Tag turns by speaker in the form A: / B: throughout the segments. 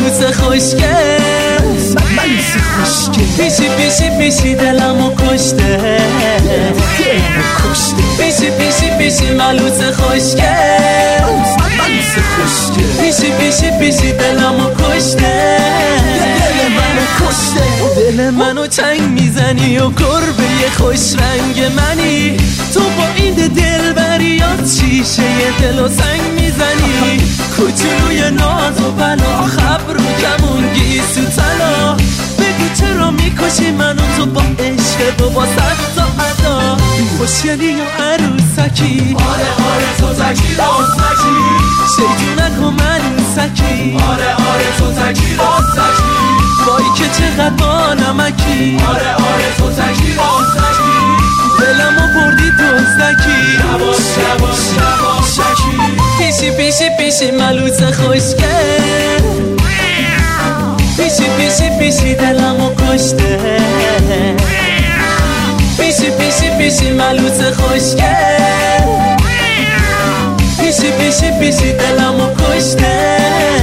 A: ملوس خوشگل،
B: ملوس خوشگل،
A: پیشی پیشی پیشی دلمو کشته، پیشی پیشی پیشی ملوس خوشگل،
B: ملوس خوشگل،
A: پیشی پیشی پیشی دلمو کشته،
B: دل منو کشته.
A: دل منو چنگ میزنی و گربه خوش رنگ منی، تو با این دلبریات شیشه دل و سنگ میزنی، کوچولوی ناز و بلا خبر و کمون گیسو طلا، بگو چرا میکشی منو تو با عشق و با صد تا ادا، خوشگلی و عروسکی،
B: آره آره تو تکی راستکی،
A: شیطونک و ملوسکی،
B: آره آره تو تکی راستکی،
A: وای که چقدر با نمکی،
B: آره آره تو تکی راستکی،
A: دلمو بردی دزدکی،
B: یواش یواش یواشکی،
A: پیشی پیشی پیشی ملوس خوشگل، پیشی پیشی پیشی دلمو کشته، پیشی پیشی پیشی ملوس خوشگل، پیشی پیشی پیشی دلمو کشته،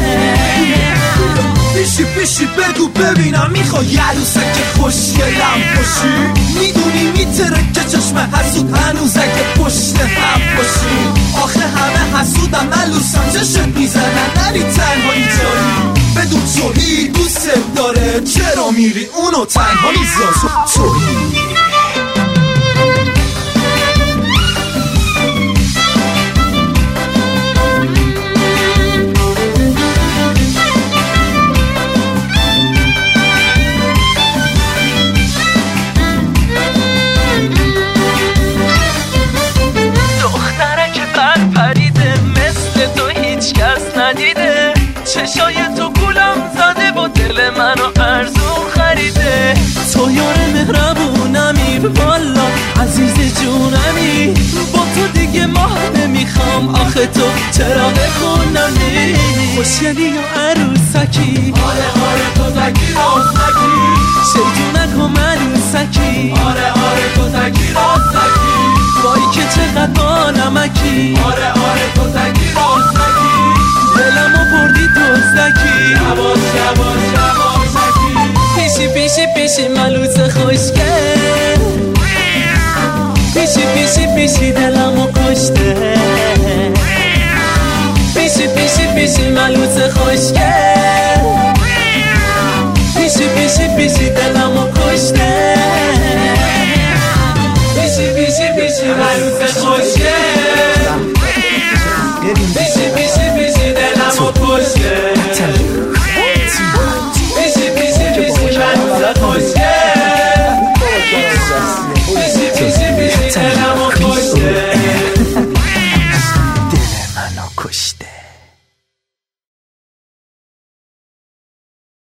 B: پیشی پیشی بگو ببینم میخوای عروسک خوشگلم باشی، میدونی میتره که چشم حسود هنوز اگه پشت هم باشی، آخه همه حسودم ملوسم چشت میزنن نری تنهایی جایی، بدون توهی دوست داره چرا میری اونو تنها میذاری توهی.
A: ندیده چشای تو گولم زده با دل منو ارزون خریده، تو یار مهربونمی والا عزیز جونمی، با تو دیگه ماه نمیخوام آخه تو چراغ خونمی، خوشگلی و عروسکی،
B: آره آره تو تکی راستکی،
A: شیطونک و ملوسکی،
B: آره آره تو تکی راستکی،
A: وای که چقدر با نمکی،
B: آره آره تو تکی راستکی،
A: دلمو بردی دزدکی،
B: یواش یواش یواشکی،
A: پیشی پیشی پیشی ملوس خوشگل، پیشی پیشی پیشی دلمو کشته، پیشی پیشی پیشی ملوس خوشگل، پیشی پیشی پیشی دلمو کشته، پیشی پیشی پیشی ملوس خوشگل، پیشی پیشی پیشی دلمو کشته.